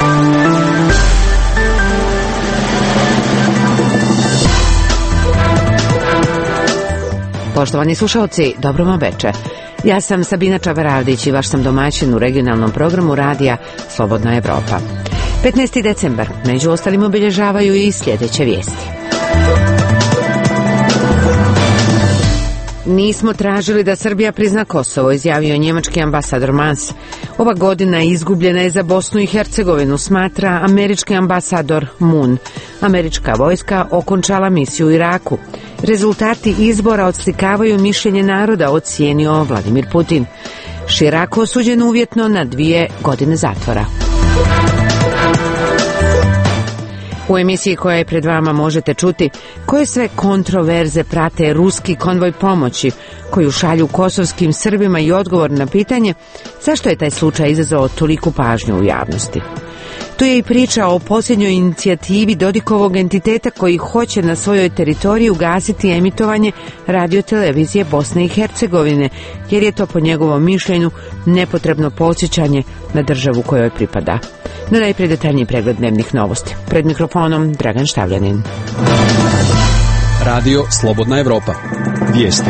Poštovani slušalci, dobro vam veče. Ja sam Sabina Čavaradić i vaš sam domaćin u regionalnom programu radija Slobodna Evropa. 15. decembar, među ostalim obilježavaju i sljedeće vijesti. Nismo tražili da Srbija prizna Kosovo, izjavio njemački ambasador Mas. Ova godina izgubljena je za Bosnu i Hercegovinu, smatra američki ambasador Moon. Američka vojska okončala misiju u Iraku. Rezultati izbora odslikavaju mišljenje naroda, ocijenio Vladimir Putin. Širako osuđen uvjetno na 2 godine zatvora. U emisiji koja je pred vama možete čuti koje sve kontroverze prate ruski konvoj pomoći koju šalju kosovskim Srbima i odgovor na pitanje zašto je taj slučaj izazvao toliku pažnju u javnosti. Tu je i priča o posljednjoj inicijativi Dodikovog entiteta koji hoće na svojoj teritoriji ugasiti emitovanje radiotelevizije Bosne i Hercegovine, jer je to po njegovom mišljenju nepotrebno podsjećanje na državu kojoj pripada. No najprije detaljniji pregled dnevnih novosti. Pred mikrofonom Dragan Štavljanin. Radio Slobodna Evropa. Vijesti.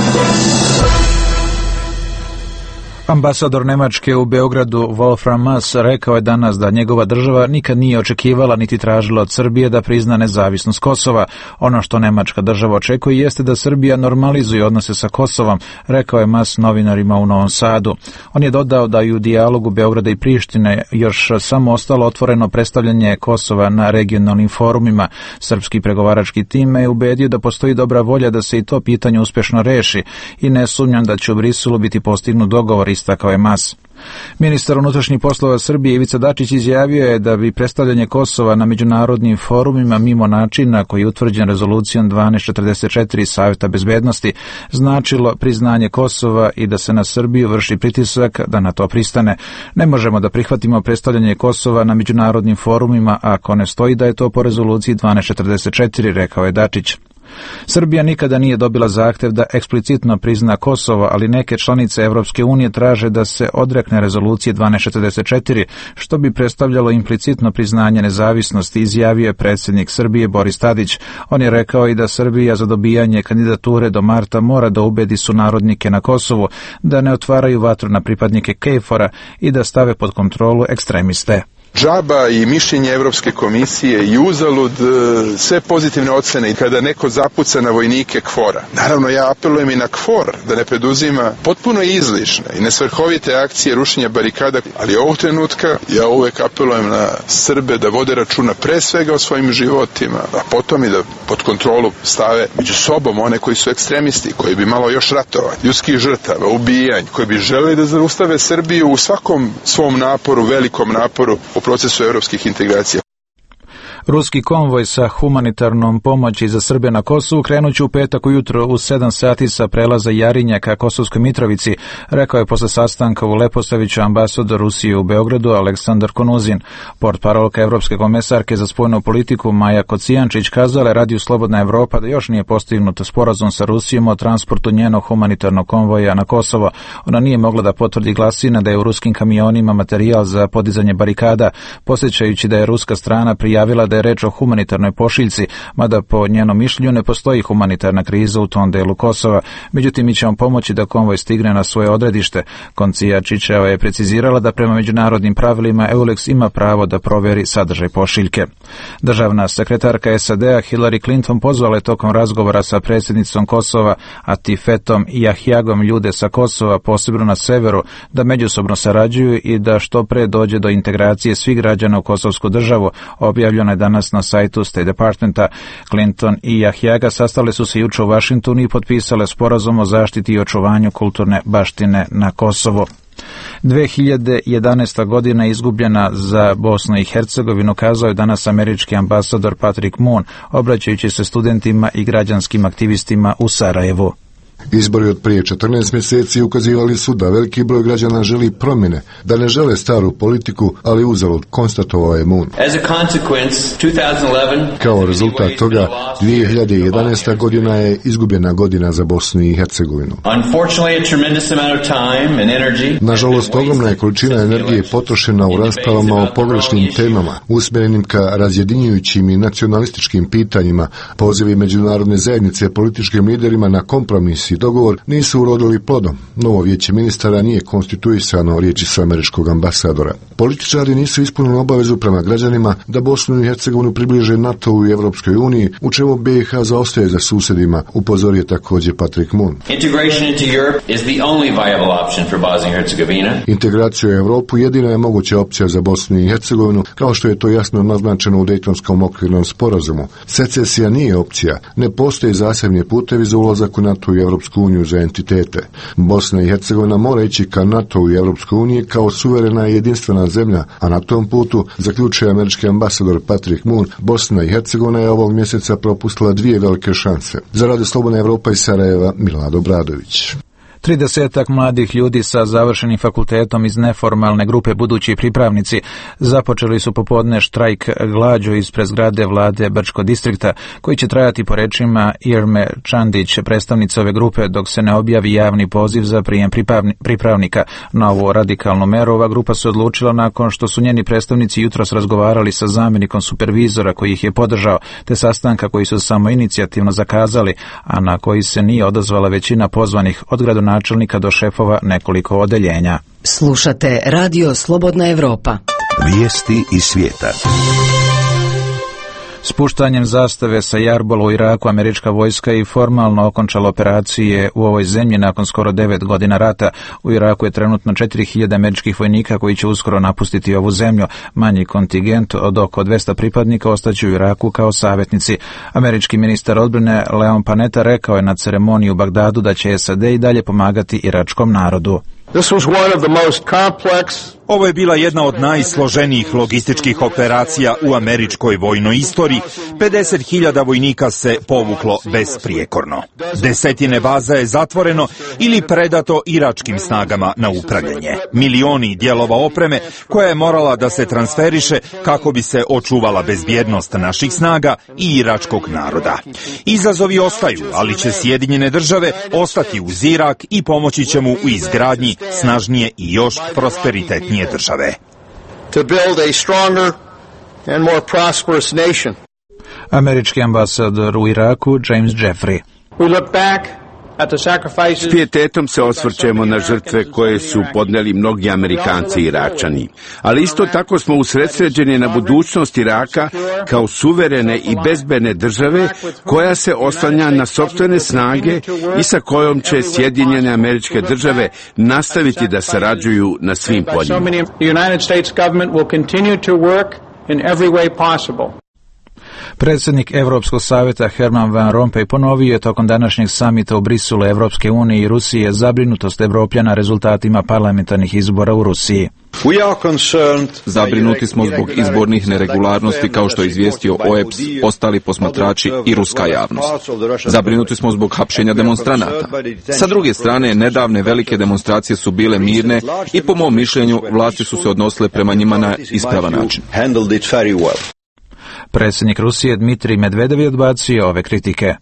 Ambasador Nemačke u Beogradu Wolfram Mas rekao je danas da njegova država nikad nije očekivala niti tražila od Srbije da prizna nezavisnost Kosova. Ono što nemačka država očekuje jeste da Srbija normalizuje odnose sa Kosovom, rekao je Mas novinarima u Novom Sadu. On je dodao da i u dijalogu Beograda i Prištine još samo ostalo otvoreno predstavljanje Kosova na regionalnim forumima. Srpski pregovarački tim je ubedio da postoji dobra volja da se i to pitanje uspješno reši i ne sumnjam da će u Briselu biti postignut dogovor, istakao je Mas. Ministar unutrašnjih poslova Srbije Ivica Dačić izjavio je da bi predstavljanje Kosova na međunarodnim forumima mimo načina koji je utvrđen rezolucijom 1244 Savjeta bezbednosti značilo priznanje Kosova i da se na Srbiju vrši pritisak da na to pristane. Ne možemo da prihvatimo predstavljanje Kosova na međunarodnim forumima ako ne stoji da je to po rezoluciji 1244, rekao je Dačić. Srbija nikada nije dobila zahtev da eksplicitno prizna Kosovo, ali neke članice Evropske unije traže da se odrekne rezolucije 1244, što bi predstavljalo implicitno priznanje nezavisnosti, izjavio je predsjednik Srbije Boris Tadić. On je rekao i da Srbija za dobijanje kandidature do marta mora da ubedi sunarodnike na Kosovu da ne otvaraju vatru na pripadnike KFOR-a i da stave pod kontrolu ekstremiste. Džaba i mišljenje Evropske komisije i uzalud sve pozitivne ocene i kada neko zapuca na vojnike KFOR-a. Naravno, ja apelujem i na KFOR da ne preduzima potpuno izlišne i nesvrhovite akcije rušenja barikada, ali ovog trenutka ja uvek apelujem na Srbe da vode računa pre svega o svojim životima, a potom i da pod kontrolu stave među sobom one koji su ekstremisti, koji bi malo još ratovali, ljudskih žrtava, ubijanj, koji bi želeli da zaustave Srbiju u svakom svom naporu, velikom naporu u procesu evropskih integracija. Ruski konvoj sa humanitarnom pomoći za Srbe na Kosovu krenuće u petak ujutro u 7 sati sa prelaza Jarinja ka Kosovskoj Mitrovici, rekao je posle sastanka u Leposaviću ambasador Rusije u Beogradu Aleksandar Konuzin. Portparolka Evropske komesarke za spoljnu politiku Maja Kocijančić kazala je radiju Slobodna Evropa da još nije postignut sporazum sa Rusijom o transportu njenog humanitarnog konvoja na Kosovo. Ona nije mogla da potvrdi glasine da je u ruskim kamionima materijal za podizanje barikada, podsjećajući da je ruska strana prijavila da je reč o humanitarnoj pošiljci, mada po njenom mišljenju ne postoji humanitarna kriza u tom delu Kosova. Međutim, mi ćemo pomoći da konvoj stigne na svoje odredište. Kocijančićeva je precizirala da prema međunarodnim pravilima EULEX ima pravo da proveri sadržaj pošiljke. Državna sekretarka SAD-a Hillary Clinton pozvala je tokom razgovora sa predsjednicom Kosova Atifetom Jahjagom ljude sa Kosova, posebno na severu, da međusobno sarađuju i da što pre dođe do integracije svih građana u kosovsku državu, objavljeno je danas na sajtu State Departmenta. Clinton i Jahjaga sastale su se juče u Vašingtonu i potpisale sporazum o zaštiti i očuvanju kulturne baštine na Kosovu. 2011. godina izgubljena za Bosnu i Hercegovinu, kazao je danas američki ambasador Patrick Moon, obraćajući se studentima i građanskim aktivistima u Sarajevu. Izbori od prije 14 mjeseci ukazivali su da veliki broj građana želi promjene, da ne žele staru politiku, ali uzalud, konstatovao je Moon. Kao rezultat toga, 2011. godina je izgubljena godina za Bosnu i Hercegovinu. Nažalost, ogromna je količina energije potrošena u raspravama o pogrešnim temama, usmjerenim ka razjedinjujućim i nacionalističkim pitanjima. Pozivi međunarodne zajednice političkim liderima na kompromis i dogovor nisu urodili plodom. Novo vijeće ministara nije konstituisano, riječi su američkog ambasadora. Političari nisu ispunili obavezu prema građanima da Bosnu i Hercegovinu približe NATO-u i Europskoj uniji, u čemu BiH zaostaje za susjedima, upozorio također Patrick Moon. Integracija u Europu jedina je moguća opcija za Bosnu i Hercegovinu, kao što je to jasno naznačeno u Dejtonskom okvirnom sporazumu. Secesija nije opcija, ne postoje zasebni putevi za ulazak u NATO i Europsku uniju za entitete. Bosna i Hercegovina mora ići ka NATO i Europskoj uniji kao suverena i jedinstvena zemlja, a na tom putu, zaključuje američki ambasador Patrick Moon, Bosna i Hercegovina je ovog mjeseca propustila 2 velike šanse. Za Radio Slobodna Evropa iz Sarajeva, Milad Obradović. 30 mladih ljudi sa završenim fakultetom iz neformalne grupe Budući pripravnici započeli su popodne štrajk glađu ispred zgrade vlade Brčko distrikta, koji će trajati po rečima Irme Čandić, predstavnice ove grupe, dok se ne objavi javni poziv za prijem pripravnika. Na ovu radikalnu meru ova grupa se odlučila nakon što su njeni predstavnici jutros razgovarali sa zamjenikom supervizora koji ih je podržao, te sastanka koji su samoinicijativno zakazali, a na koji se nije odazvala većina pozvanih od gradonačelnika do šefova nekoliko odeljenja. Slušate Radio Slobodna Evropa. Vijesti iz svijeta. Spuštanjem zastave sa Jarbola u Iraku američka vojska i formalno okončala operacije u ovoj zemlji nakon skoro 9 godina rata. U Iraku je trenutno 4000 američkih vojnika koji će uskoro napustiti ovu zemlju. Manji kontingent od oko 200 pripadnika ostaće u Iraku kao savjetnici. Američki ministar odbrane Leon Panetta rekao je na ceremoniji u Bagdadu da će SAD i dalje pomagati iračkom narodu. Ovo je bila jedna od najsloženijih logističkih operacija u američkoj vojnoj istoriji. 50.000 vojnika se povuklo besprijekorno. Desetine baza je zatvoreno ili predato iračkim snagama na upravljanje. Milioni dijelova opreme koja je morala da se transferiše kako bi se očuvala bezbjednost naših snaga i iračkog naroda. Izazovi ostaju, ali će Sjedinjene države ostati uz Irak i pomoći će mu u izgradnji snažnije i još prosperitetnije države. Američki ambasador u Iraku James Jeffrey. S pijetetom se osvrćemo na žrtve koje su podnijeli mnogi Amerikanci i Iračani, ali isto tako smo usredsređeni na budućnost Iraka kao suverene i bezbedne države koja se oslanja na sopstvene snage i sa kojom će Sjedinjene Američke Države nastaviti da sarađuju na svim poljima. Predsjednik Europskog savjeta Herman Van Rompuy ponovio je tokom današnjeg samita u Briselu Evropske unije i Rusije zabrinutost Evropljana rezultatima parlamentarnih izbora u Rusiji. Zabrinuti smo zbog izbornih neregularnosti, kao što je izvijestio OEBS, ostali posmatrači i ruska javnost. Zabrinuti smo zbog hapšenja demonstranata. Sa druge strane, nedavne velike demonstracije su bile mirne i po mom mišljenju vlasti su se odnosile prema njima na ispravan način. Predsjednik Rusije Dmitrij Medvedev je odbacio ove kritike.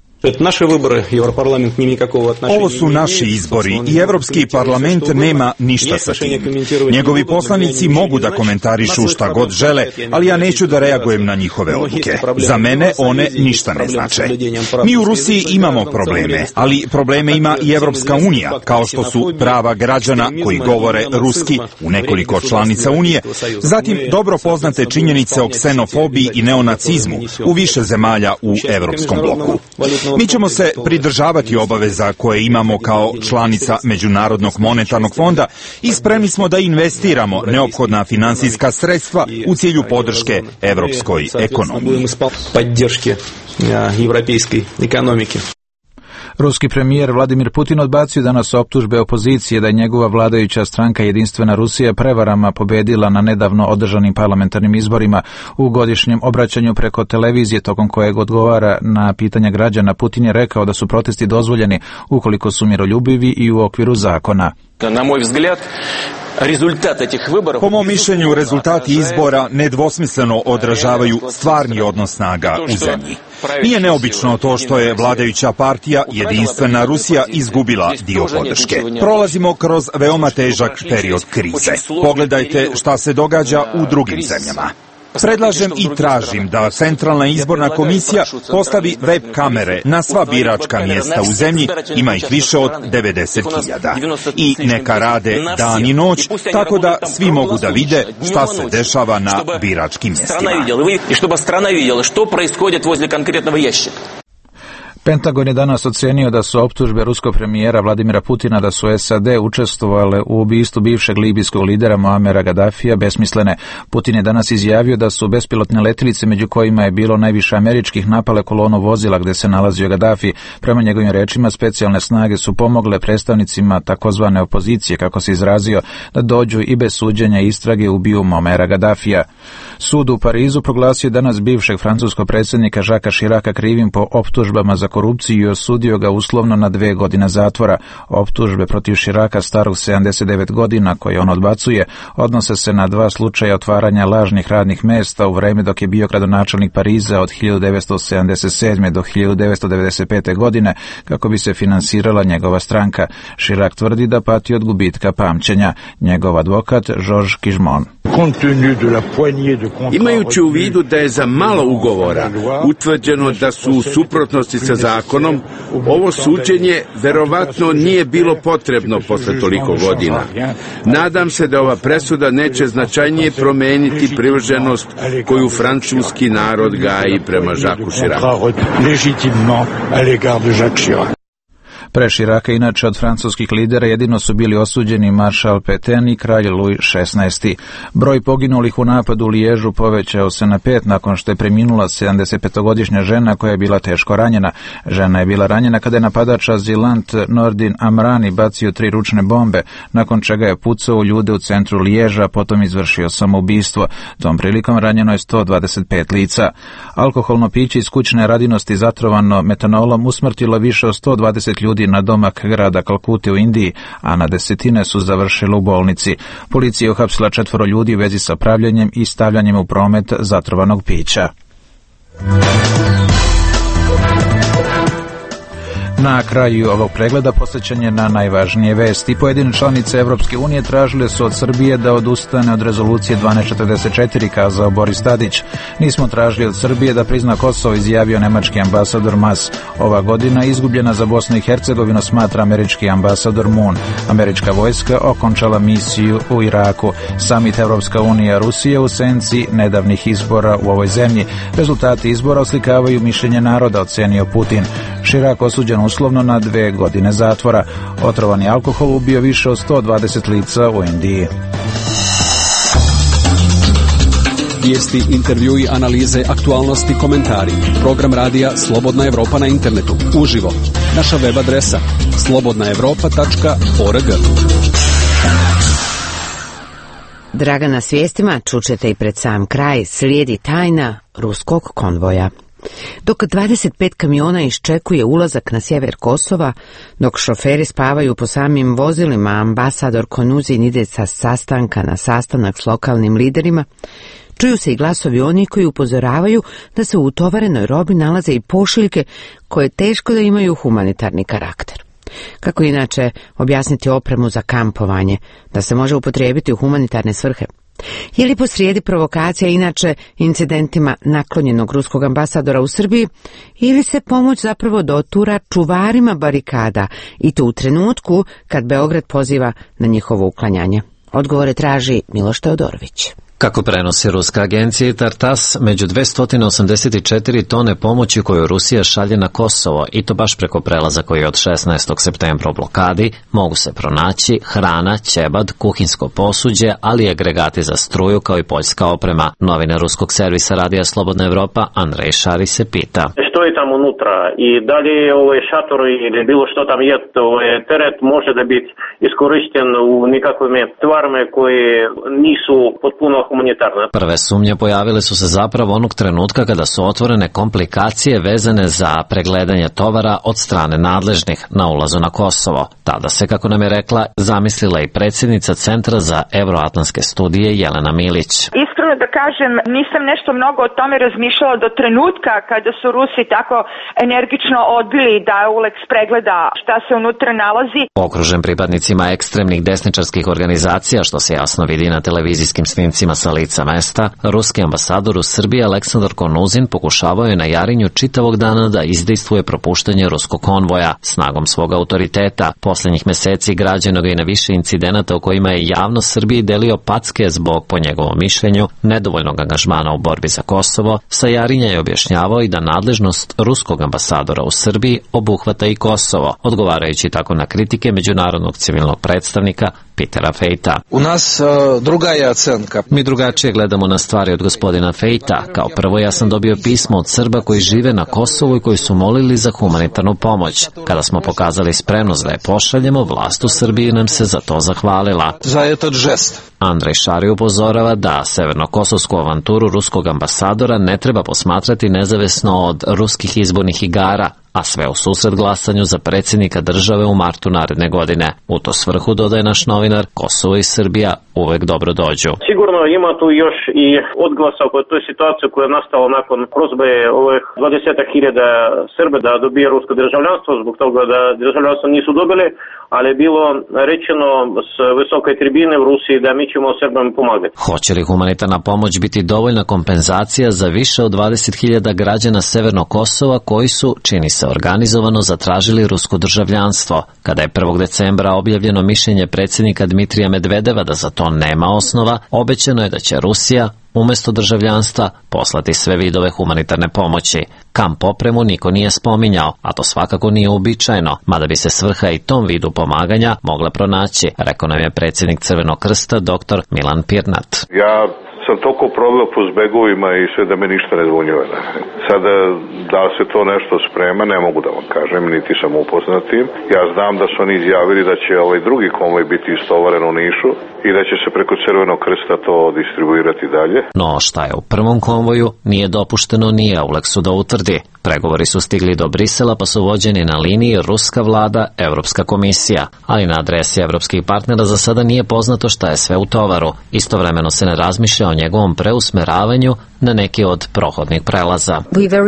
Ovo su naši izbori i Europski parlament nema ništa sa tim. Njegovi poslanici mogu da komentarišu šta god žele, ali ja neću da reagujem na njihove odluke. Za mene one ništa ne znače. Mi u Rusiji imamo probleme, ali probleme ima i Evropska unija, kao što su prava građana koji govore ruski u nekoliko članica Unije, zatim dobro poznate činjenice o ksenofobiji i neonacizmu u više zemalja u Evropskom bloku. Mi ćemo se pridržavati obaveza koje imamo kao članica Međunarodnog monetarnog fonda i spremni smo da investiramo neophodna finansijska sredstva u cilju podrške evropskoj ekonomiji. Ruski premijer Vladimir Putin odbacio danas optužbe opozicije da je njegova vladajuća stranka Jedinstvena Rusija prevarama pobedila na nedavno održanim parlamentarnim izborima. U godišnjem obraćanju preko televizije tokom kojeg odgovara na pitanja građana, Putin je rekao da su protesti dozvoljeni ukoliko su miroljubivi i u okviru zakona. Na moj vzgled, po mom mišljenju, rezultati izbora nedvosmisleno odražavaju stvarni odnos snaga u zemlji. Nije neobično to što je vladajuća partija Jedinstvena Rusija izgubila dio podrške. Prolazimo kroz veoma težak period krize. Pogledajte šta se događa u drugim zemljama. Predlažem i tražim da Centralna izborna komisija postavi web kamere na sva biračka mjesta u zemlji, ima ih više od 90.000. I neka rade dan i noć, tako da svi mogu da vide šta se dešava na biračkim mjestima. Pentagon je danas ocenio da su optužbe ruskog premijera Vladimira Putina da su SAD učestvovale u ubistvu bivšeg libijskog lidera Muamera Gadafija besmislene. Putin je danas izjavio da su bespilotne letilice, među kojima je bilo najviše američkih, napale kolonu vozila gde se nalazio Gadafi. Prema njegovim rečima, specijalne snage su pomogle predstavnicima takozvane opozicije, kako se izrazio, da dođu i bez suđenja istrage ubiju Muamera Gadafija. Sud u Parizu proglasio danas bivšeg francuskog predsjednika Jacquesa Chiraca krivim po optužbama za korupciju i osudio ga uslovno na 2 godine zatvora. Optužbe protiv Chiraca starog 79 godina, koje on odbacuje, odnose se na 2 slučaja otvaranja lažnih radnih mesta u vreme dok je bio gradonačelnik Pariza od 1977. do 1995. godine, kako bi se finansirala njegova stranka. Chirac tvrdi da pati od gubitka pamćenja. Njegov advokat Georges Kijmon. Imajući u vidu da je za malo ugovora utvrđeno da su u suprotnosti sa zakonom, ovo suđenje verovatno nije bilo potrebno posle toliko godina. Nadam se da ova presuda neće značajnije promeniti privrženost koju francuski narod gaji prema Jacquesu Chiracu. Pre Chiraca, inače od francuskih lidera, jedino su bili osuđeni maršal Pétain i kralj Louis XVI. Broj poginulih u napadu u Liježu povećao se na 5 nakon što je preminula 75-godišnja žena koja je bila teško ranjena. Žena je bila ranjena kada je napadač azilant Nordin Amrani bacio 3 ručne bombe, nakon čega je pucao u ljude u centru Liježa, potom izvršio samoubistvo. Tom prilikom ranjeno je 125 lica. Alkoholno piće iz kućne radinosti zatrovano metanolom usmrtilo više od 120 ljudi na domak grada Kalkute u Indiji, a na desetine su završile u bolnici. Policija je uhapsila 4 ljudi u vezi sa pravljenjem i stavljanjem u promet zatrovanog pića. Na kraju ovog pregleda posjećanje na najvažnije vesti. Pojedine članice Evropske unije tražile su od Srbije da odustane od rezolucije 1244, kazao Boris Tadić. Nismo tražili od Srbije da prizna Kosovo, izjavio nemački ambasador Mas. Ova godina izgubljena za Bosnu i Hercegovinu, smatra američki ambasador Moon. Američka vojska okončala misiju u Iraku. Samit Evropska unija Rusije u senci nedavnih izbora u ovoj zemlji. Rezultati izbora oslikavaju mišljenje naroda, ocenio Putin. Chirac osuđen uslovno na 2 godine zatvora. Otrovani alkohol ubio više od 120 lica u Indiji. Vijesti, intervjui, analize, aktualnosti, komentari. Program radija Slobodna Evropa na internetu. Uživo. Naša web adresa slobodnaevropa.org. Dragana s vijestima čućete i pred sam kraj. Slijedi tajna ruskog konvoja. Dok 25 kamiona iščekuje ulazak na sjever Kosova, dok šoferi spavaju po samim vozilima, ambasador Konuzin ide sa sastanka na sastanak s lokalnim liderima, čuju se i glasovi onih koji upozoravaju da se u utovarenoj robi nalaze i pošiljke koje teško da imaju humanitarni karakter. Kako inače objasniti opremu za kampovanje, da se može upotrijebiti u humanitarne svrhe? Je li posrijedi provokacija inače incidentima naklonjenog ruskog ambasadora u Srbiji, ili se pomoć zapravo dotura čuvarima barikada, i to u trenutku kad Beograd poziva na njihovo uklanjanje? Odgovore traži Miloš Teodorović. Kako prenosi ruska agencija TASS, među 284 tone pomoći koju Rusija šalje na Kosovo, i to baš preko prelaza koji je od 16. septembra u blokadi, mogu se pronaći hrana, ćebad, kuhinsko posuđe, ali i agregati za struju kao i poljska oprema. Novinar ruskog servisa Radija Slobodna Evropa Andrej Šari se pita. Što je tamo unutra i da li šator ili bilo što tam je, teret može da biti iskorišten u nekakvim tvarima koje nisu potpuno humanitarne. Prve sumnje pojavile su se zapravo onog trenutka kada su otvorene komplikacije vezane za pregledanje tovara od strane nadležnih na ulazu na Kosovo. Tada se, kako nam je rekla, zamislila i predsjednica Centra za euroatlantske studije Jelena Milić. Iskreno da kažem, nisam nešto mnogo o tome razmišljala do trenutka kada su Rusi tako energično odbili da Eulex pregleda šta se unutra nalazi. Okružen pripadnicima ekstremnih desničarskih organizacija, što se jasno vidi na televizijskim snimcima sa lica mesta, ruski ambasador u Srbiji Aleksandar Konuzin pokušavao je na Jarinju čitavog dana da izdejstvuje propuštanje ruskog konvoja snagom svog autoriteta. Poslednjih meseci građeno ga i na više incidenata u kojima je javno Srbiji delio packe zbog, po njegovom mišljenju, nedovoljnog angažmana u borbi za Kosovo. Sa Jarinja je objašnjavao i da nadležnost ruskog ambasadora u Srbiji obuhvata i Kosovo, odgovarajući tako na kritike međunarodnog civilnog predstavnika Petera Fejta. U nas druga je ocenka. Mi drugačije gledamo na stvari od gospodina Fejta. Kao prvo, ja sam dobio pismo od Srba koji žive na Kosovu i koji su molili za humanitarnu pomoć. Kada smo pokazali spremnost da je pošaljemo, vlast u Srbiji nam se za to zahvalila. Za etat žest. Andrej Šari upozorava da severnokosovsku avanturu ruskog ambasadora ne treba posmatrati nezavisno od ruskih izbornih igara, a sve u susret glasanju za predsjednika države u martu naredne godine. U to svrhu, dodaje naš novinar, Kosovo i Srbija uvek dobro dođu. Sigurno ima tu još i odglasa oko toj situaciji koja je nastala nakon prozbe ovih 20.000 Srbe da dobije rusko državljanstvo, zbog toga da državljanstvo nisu dobili, ali je bilo rečeno s visoke tribine u Rusiji da mi ćemo Srbima pomagati. Hoće li humanitarna pomoć biti dovoljna kompenzacija za više od 20.000 građana Severnog Kosova koji su, čini se organizovano, zatražili rusko državljanstvo? Kada je 1. decembra objavljeno mišljenje predsjednika Dmitrija Medvedeva da za to nema osnova, obećano je da će Rusija umjesto državljanstva poslati sve vidove humanitarne pomoći. Kamp opremu niko nije spominjao, a to svakako nije uobičajeno, mada bi se svrha i tom vidu pomaganja mogla pronaći, rekao nam je predsjednik Crvenog krsta dr. Milan Pirnat. Ja sam toliko proveo po zbegovima i sve da me ništa ne zvunjuje. Sada, da se to nešto sprema, ne mogu da vam kažem, niti sam upoznat tim. Ja znam da su oni izjavili da će ovaj drugi konvoj biti istovaren u Nišu i da će se preko Crvenog krsta to distribuirati dalje. No šta je u prvom konvoju nije dopušteno ni Eulexu da utvrdi. Pregovori su stigli do Brisela pa su vođeni na liniji ruska vlada, Evropska komisija, ali na adresi evropskih partnera za sada nije poznato šta je sve u tovaru. Istovremeno se ne razmišlja o njegovom preusmeravanju na neki od prohodnih prelaza.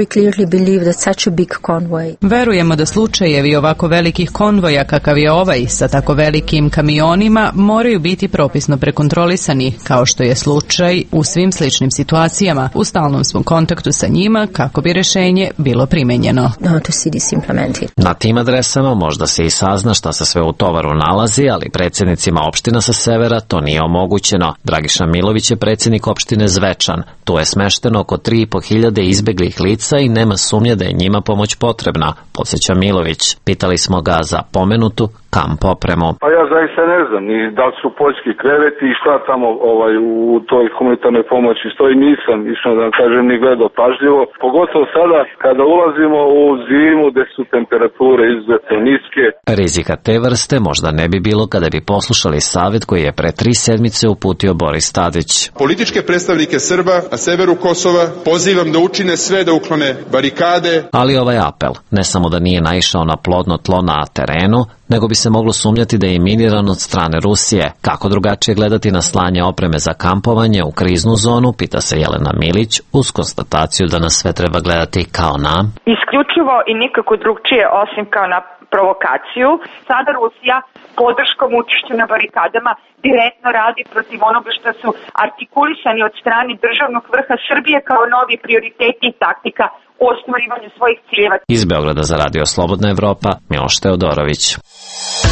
Verujemo da slučajevi ovako velikih konvoja kakav je ovaj sa tako velikim kamionima moraju biti propisno prekontrolisani, kao što je slučaj u svim sličnim situacijama. U stalnom smo kontaktu sa njima kako bi rešenje bilo primenjeno. Na tim adresama možda se i sazna šta se sve u tovaru nalazi, ali predsjednicima opština sa severa to nije omogućeno. Dragiša Milović je predsjednik opštine Zvečan. Tu je smešteno oko 3.500 izbeglih lica i nema sumnje da je njima pomoć potrebna, podsjeća Milović. Pitali smo ga za pomenutu kamp opremu. Pa ja zaista ne znam ni da li su poljski kreveti i šta tamo u toj humanitarnoj pomoći stoji, nisam išao da kažem ni gledao pažljivo, pogotovo sada kada ulazimo u zimu gde su temperature izuzetno niske. Rizika te vrste možda ne bi bilo kada bi poslušali savjet koji je pre 3 sedmice uputio Boris Tadić. Političke predstavnike Srba na severu Kosova pozivam da učine sve da uklone barikade. Ali ovaj apel ne samo da nije naišao na plodno tlo na terenu, nego bi se moglo sumnjati da je miniran od strane Rusije. Kako drugačije gledati na slanje opreme za kampovanje u kriznu zonu, pita se Jelena Milić, uz konstataciju da nas sve treba gledati kao na isključivo i nikako drugčije osim kao na provokaciju. Sada Rusija podrškom učešća na barikadama direktno radi protiv onoga što su artikulisani od strane državnog vrha Srbije kao novi prioriteti i taktika u ostvarivanju svojih ciljeva. Iz Beograda za Radio Slobodna Evropa, Miloš Teodorović.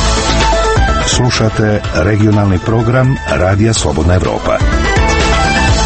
Slušate regionalni program Radija Slobodna Evropa.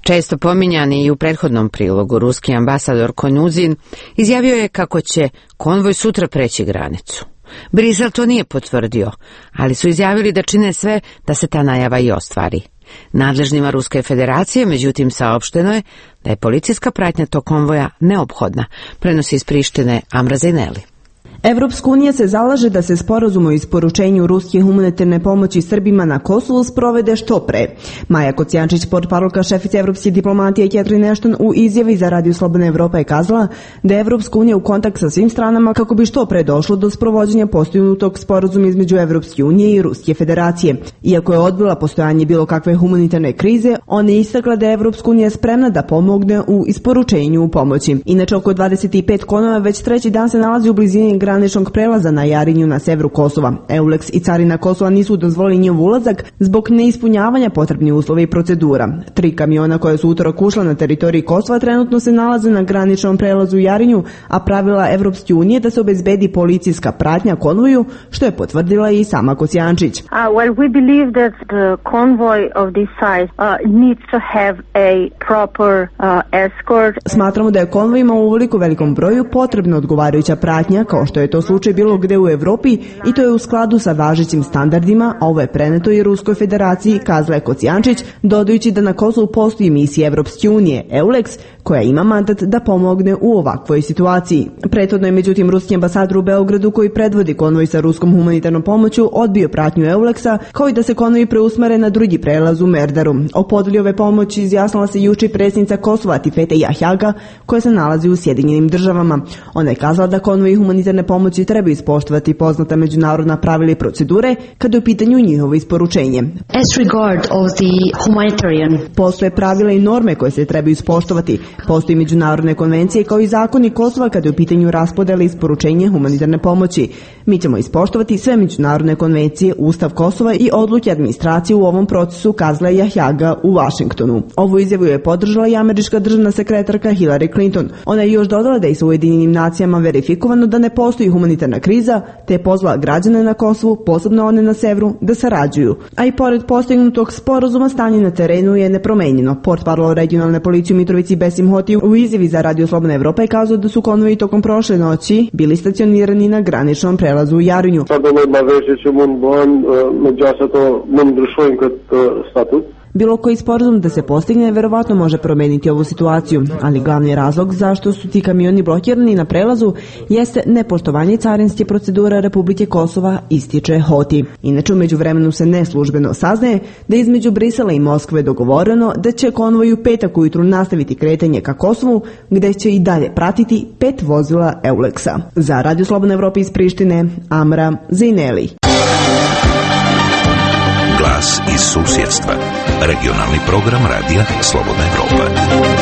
Često pominjani i u prethodnom prilogu, ruski ambasador Konuzin izjavio je kako će konvoj sutra preći granicu. Brisel to nije potvrdio, ali su izjavili da čine sve da se ta najava i ostvari. Nadležnima Ruske federacije, međutim, saopšteno je da je policijska pratnja tog konvoja neophodna, prenosi iz Prištine Amra Zejneli. Evropska unija se zalaže da se sporazum o isporučenju ruske humanitarne pomoći Srbima na Kosovu sprovede što pre. Maja Kocijančić, portparolka šefice evropske diplomatije Catherine Ashton, u izjavi za Radio Slobodna Evropa je kazala da je Evropska unija u kontakt sa svim stranama kako bi što pre došlo do sprovođenja postignutog sporazuma između Evropske unije i Ruske federacije. Iako je odbila postojanje bilo kakve humanitarne krize, ona je istakla da je Evropska unija spremna da pomogne u isporučenju pomoći. Inače, oko 25 konova već treći dan se nalazi u blizini graničnog prelaza na Jarinju na severu Kosova. EULEX i carina Kosova nisu dozvolili njihov ulazak zbog neispunjavanja potrebnih uslova i procedura. 3 kamiona koje su utorak ušla na teritoriji Kosova trenutno se nalaze na graničnom prelazu Jarinju, a pravila Evropske unije da se obezbedi policijska pratnja konvoju, što je potvrdila i sama Kocijančić. Well, we believe that the convoy of this size needs to have a proper escort. Smatramo da je konvojima u ovoliko velikom broju potrebna odgovarajuća pratnja, kao što je to slučaj bilo gde u Evropi, i to je u skladu sa važećim standardima, a ovo je preneto i Ruskoj federaciji, kazala je Kocijančić, dodajući da na Kosovu postoji misija Evropske unije, EULEX, koja ima mandat da pomogne u ovakvoj situaciji. Prethodno je međutim ruski ambasador u Beogradu, koji predvodi konvoj sa ruskom humanitarnom pomoću, odbio pratnju EULEX-a, kao i da se konvoji preusmere na drugi prelaz u Merdaru. O podeli ove pomoći izjasnila se juče predsjednica Kosova Tifete Jahjaga, koja se nalazi u Sjedinjenim državama. Ona je kazala da konvoji humanitarne pomoći treba ispoštovati poznata međunarodna pravila i procedure kada je u pitanju njihovo isporučenje. As regard of the humanitarian, postoje pravila i norme koje se trebaju ispoštovati. Postoji međunarodne konvencije kao i zakoni Kosova kada je u pitanju raspodele i isporučenje humanitarne pomoći. Mi ćemo ispoštovati sve međunarodne konvencije, Ustav Kosova i odluke administracije u ovom procesu, kazala je Jahjaga u Vašingtonu. Ovu izjavu je podržala i američka državna sekretarka Hillary Clinton. Ona je još dodala da je sa Ujedinjenim nacijama verifikovano da ne postoji humanitarna kriza, te je pozvala građane na Kosovu, posebno one na severu, da sarađuju. A i pored postignutog sporazuma, stanje na terenu je nepromenjeno. Portparol regionalne policije u Mitrovici Besim Hoti u izjavi za Radio Slobodna Evropa je kazao da su konvoji tokom prošle noći bili stacionirani na graničnom prelazu u Jarinju. Bilo koji sporazum da se postigne verovatno može promeniti ovu situaciju, ali glavni razlog zašto su ti kamioni blokirani na prelazu jeste nepoštovanje carinske procedure Republike Kosova, ističe Hoti. Inače, u međuvremenu se neslužbeno saznaje da između Brisela i Moskve dogovoreno da će konvoj u petak ujutru nastaviti kretanje ka Kosovu, gde će i dalje pratiti 5 vozila EULEX-a. Za Radio Slobodna Evropa iz Prištine, Amra Zejneli. Glas iz susjedstva. Regionalni program Radija Slobodna Evropa.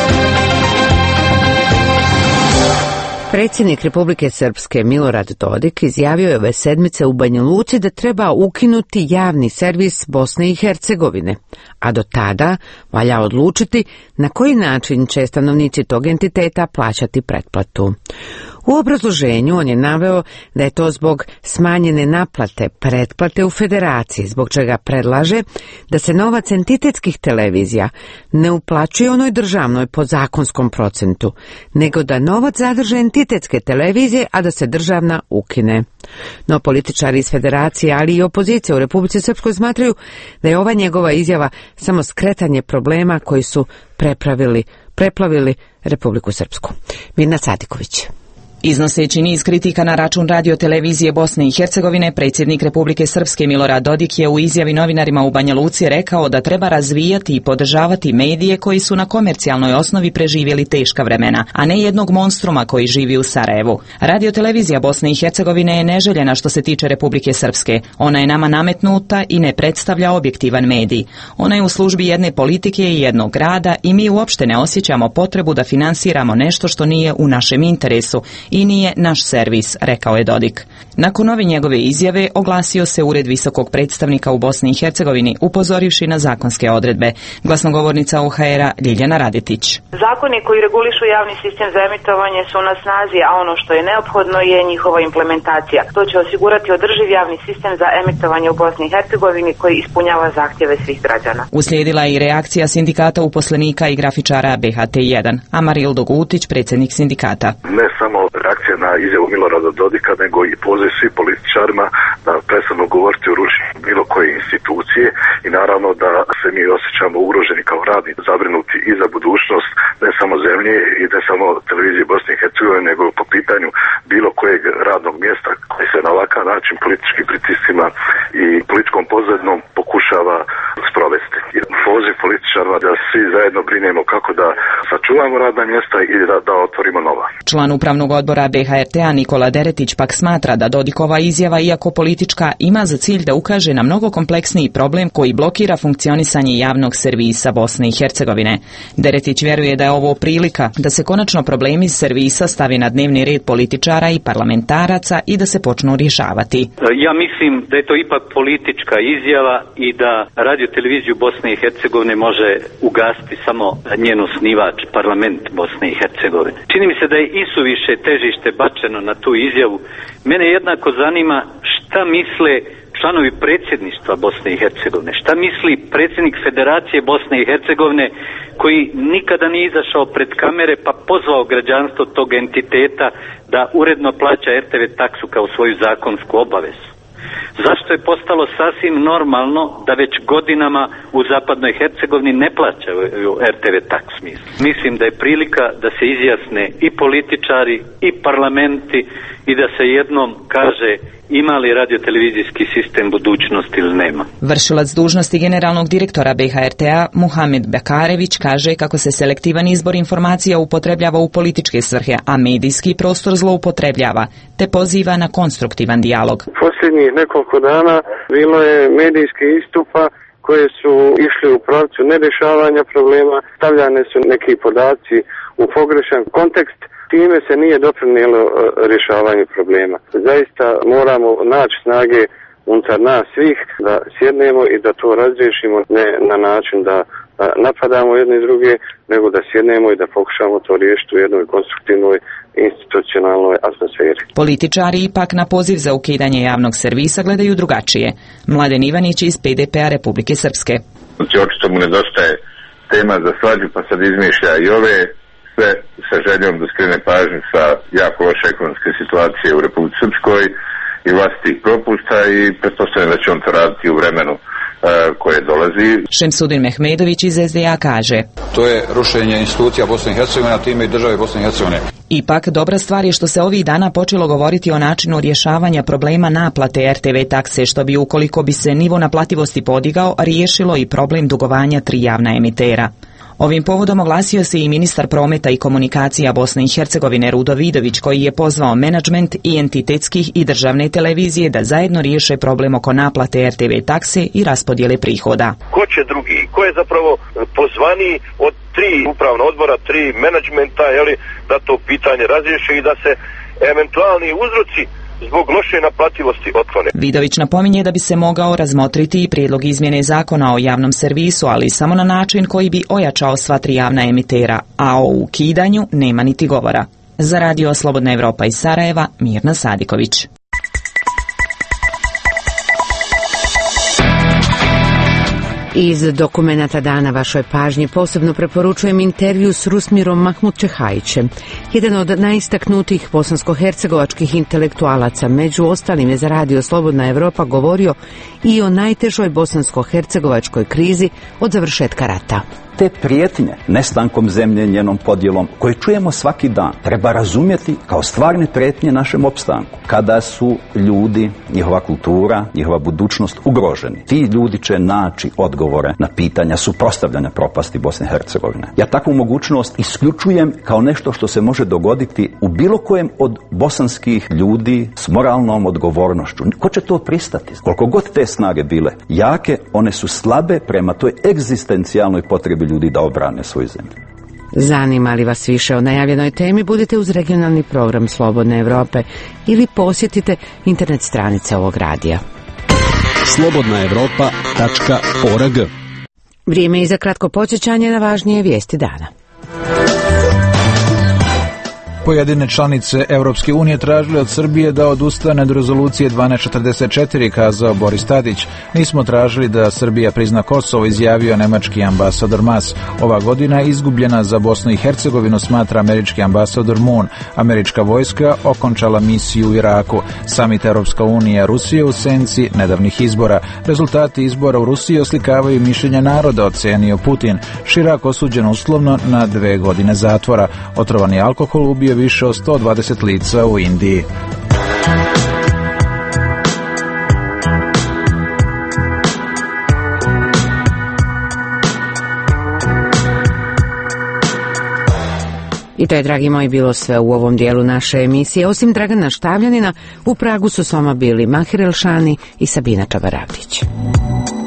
Predsjednik Republike Srpske Milorad Dodik izjavio je ove sedmice u Banja Luci da treba ukinuti javni servis Bosne i Hercegovine, a do tada valja odlučiti na koji način će stanovnici tog entiteta plaćati pretplatu. U obrazloženju on je naveo da je to zbog smanjene naplate pretplate u federaciji, zbog čega predlaže da se novac entitetskih televizija ne uplaćuje onoj državnoj po zakonskom procentu, nego da novac zadrže entitetske televizije, a da se državna ukine. No političari iz federacije, ali i opozicija u Republici Srpskoj smatraju da je ova njegova izjava samo skretanje problema koji su preplavili Republiku Srpsku. Mirna Sadiković. Iznoseći niz kritika na račun radio televizije Bosne i Hercegovine, predsjednik Republike Srpske Milorad Dodik je u izjavi novinarima u Banja Luci rekao da treba razvijati i podržavati medije koji su na komercijalnoj osnovi preživjeli teška vremena, a ne jednog monstruma koji živi u Sarajevu. Radio televizija Bosne i Hercegovine je neželjena što se tiče Republike Srpske. Ona je nama nametnuta i ne predstavlja objektivan medij. Ona je u službi jedne politike i jednog grada i mi uopšte ne osjećamo potrebu da finansiramo nešto što nije u našem interesu i nije naš servis, rekao je Dodik. Nakon ove njegove izjave oglasio se Ured visokog predstavnika u Bosni i Hercegovini, upozorivši na zakonske odredbe. Glasnogovornica OHR-a Ljiljana Radetić. Zakoni koji regulišu javni sistem za emitovanje su na snazi, a ono što je neophodno je njihova implementacija. To će osigurati održiv javni sistem za emitovanje u Bosni i Hercegovini koji ispunjava zahtjeve svih građana. Uslijedila je i reakcija sindikata uposlenika i grafičara BHT1. Amarildo Gutić, predsjednik sindikata. Ne samo reakcija na izjavu Milorada Dodika, nego i poziv svim političarima da prestanu govoriti o rušenju bilo koje institucije i naravno da se mi osjećamo ugroženi kao radni, zabrinuti i za budućnost ne samo zemlje i ne samo televizije Bosne i Hercegovine, nego po pitanju bilo kojeg radnog mjesta koji se na ovakav način političkim pritiscima i političkom pozadnom pokušava sprovesti. Poziv političarima da svi zajedno brinemo kako da sačuvamo radna mjesta i da otvorimo nova. Član upravnog odbora BHRT-a Nikola Deretić pak smatra da Dodikova izjava, iako politička, ima za cilj da ukaže na mnogo kompleksniji problem koji blokira funkcionisanje javnog servisa Bosne i Hercegovine. Deretić vjeruje da je ovo prilika da se konačno problemi servisa stavi na dnevni red političara i parlamentaraca i da se počnu rješavati. Ja mislim da je to ipak politička izjava i da radioteleviziju Bosne i Hercegovine može ugasiti samo njen osnivač, parlament Bosne i Hercegovine. Čini mi se da je isuviše težište bačeno na tu izjavu. Mene jednako zanima šta misle članovi predsjedništva Bosne i Hercegovine, šta misli predsjednik Federacije Bosne i Hercegovine koji nikada nije izašao pred kamere pa pozvao građanstvo tog entiteta da uredno plaća RTV taksu kao svoju zakonsku obavezu. Zašto je postalo sasvim normalno da već godinama u zapadnoj Hercegovini ne plaćaju RTV taks? Mislim da je prilika da se izjasne i političari i parlamenti i da se jednom kaže ima li radiotelevizijski sistem budućnosti ili nema. Vršilac dužnosti generalnog direktora BHRT-a Muhamed Bekarević kaže kako se selektivan izbor informacija upotrebljava u političke svrhe, a medijski prostor zloupotrebljava, te poziva na konstruktivan dijalog. Posljednjih nekoliko dana bilo je medijski istupa koje su išli u pravcu nerješavanja problema, stavljane su neki podaci u pogrešan kontekst, time se nije doprinijelo rješavanju problema. Zaista moramo naći snage unutar nas svih da sjednemo i da to razriješimo, ne na način da napadamo jedni druge, nego da sjednemo i da pokušamo to riješiti u jednoj konstruktivnoj institucionalnoj atmosferi. Političari ipak na poziv za ukidanje javnog servisa gledaju drugačije. Mladen Ivanić iz PDP-a Republike Srpske. Očito mu nedostaje tema za svađu, pa sad izmišlja i ove, sve sa željom da skrene pažnju sa jako loše ekonomske situacije u Republici Srpskoj i vlastitih propusta i pretpostavljam da će on to raditi u vremenu koje dolazi. Šemsudin Mehmedović iz SDA kaže: To je rušenje institucija Bosne i Hercegovine, a time i države Bosne i Hercegovine. Ipak, dobra stvar je što se ovih dana počelo govoriti o načinu rješavanja problema naplate RTV takse, što bi, ukoliko bi se nivo naplativosti podigao, riješilo i problem dugovanja 3 javna emitera. Ovim povodom oglasio se i ministar prometa i komunikacija Bosne i Hercegovine Rudo Vidović, koji je pozvao menadžment i entitetskih i državne televizije da zajedno riješe problem oko naplate RTV takse i raspodjele prihoda. Ko će drugi? Ko je zapravo pozvani od 3 upravna odbora, 3 menadžmenta, da to pitanje razriješe i da se eventualni uzroci zbog loše naplativosti otklone. Vidović napominje da bi se mogao razmotriti i prijedlog izmjene zakona o javnom servisu, ali samo na način koji bi ojačao sva 3 javna emitera, a o ukidanju nema niti govora. Za Radio Slobodna Evropa iz Sarajeva, Mirna Sadiković. Iz dokumenata dana vašoj pažnji posebno preporučujem intervju s Rusmirom Mahmudčehajićem. Jedan od najistaknutijih bosansko-hercegovačkih intelektualaca, među ostalim je za Radio Slobodna Evropa govorio i o najtežoj bosansko-hercegovačkoj krizi od završetka rata. Te prijetnje nestankom zemlje, njenom podjelom, koje čujemo svaki dan, treba razumjeti kao stvarne prijetnje našem opstanku. Kada su ljudi, njihova kultura, njihova budućnost ugroženi, ti ljudi će naći odgovore na pitanja suprotstavljanja propasti Bosne i Hercegovine. Ja takvu mogućnost isključujem kao nešto što se može dogoditi u bilo kojem od bosanskih ljudi s moralnom odgovornošću. Ko će to pristati? Koliko god te snage bile jake, one su slabe prema toj egzistencijalnoj potrebi ljudi da obrane svoju zemlju. Zanima li vas više o najavljenoj temi, budite uz regionalni program Slobodne Evrope ili posjetite internet stranice ovog radija. slobodnaevropa.org. Vrijeme je za kratko podsjećanje na važnije vijesti dana. Pojedine članice Europske unije tražile od Srbije da odustane od rezolucije 1244, kazao Boris Tadić. Nismo tražili da Srbija prizna Kosovo, izjavio nemački ambasador Mas. Ova godina je izgubljena za Bosnu i Hercegovinu, smatra američki ambasador Moon. Američka vojska okončala misiju u Iraku. Samit Europska unija Rusije u senci nedavnih izbora. Rezultati izbora u Rusiji oslikavaju mišljenja naroda, ocenio Putin. Širak osuđen uslovno na 2 godine zatvora. Otrovani alkohol ubio više od 120 lica u Indiji. I to je, dragi moji, bilo sve u ovom dijelu naše emisije. Osim Dragana Štavljanina, u Pragu su s vama bili Mahir Elšani i Sabina Čavaradić.